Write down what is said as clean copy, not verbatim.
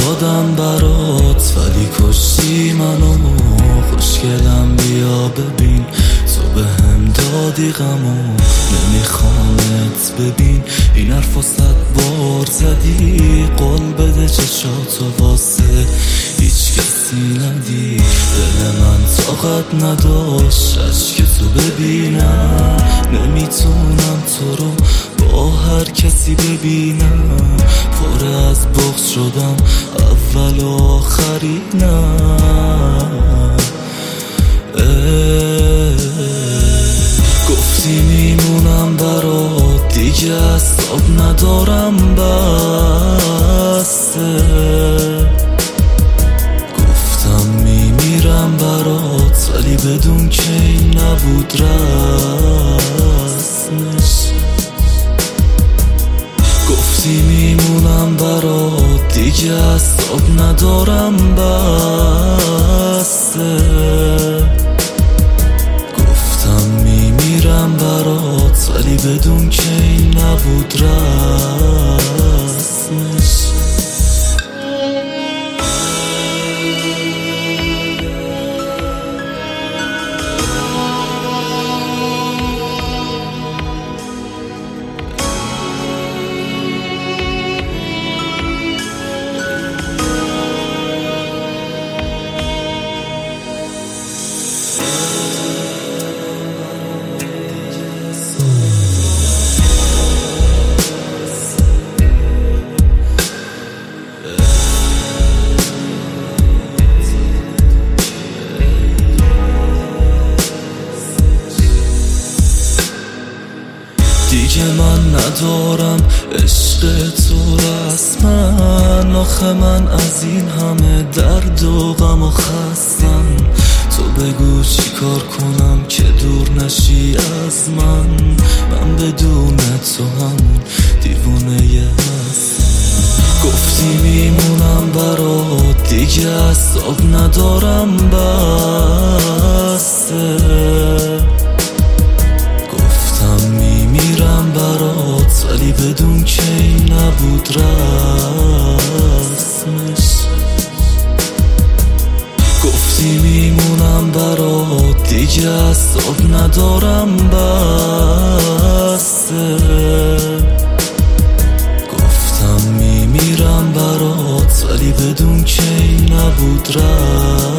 دادم برات ولی کشتی منو. خوشگلم بیا ببین تو به هم دادی غمو. نمیخوامت ببین این حرفو 100 بار زدی. قول بده چشاتو واسه هیچ کسی ندی. دل من طاقت نداشت اشک تو ببینم. نمیتونم تو رو با هر کسی ببینم. پر از بغض شدم اول و آخرینم. گفتی میمونم برات دیگه اصاب ندارم بسته. گفتم میمیرم برات ولی بدون که این نبود رسمش. گفتی میمونم برات دیگه اصاب ندارم بسته. گفتم میمیرم برات ولی بدون که این نبود رسمش. دیگه من ندارم عشق تو رسما. آخه من از این همه درد و غم و خستم. تو بگو چی کار کنم که دور نشی از من. من بدون تو همون دیوونه هستم. گفتی میمونم برات دیگه اصاب ندارم بسته. میمیرم برات ولی بدون که این نبود رسمش. گفتی میمونم برات دیگه اصاب ندارم بسته. گفتم میمیرم برات ولی بدون که این نبود رسمش.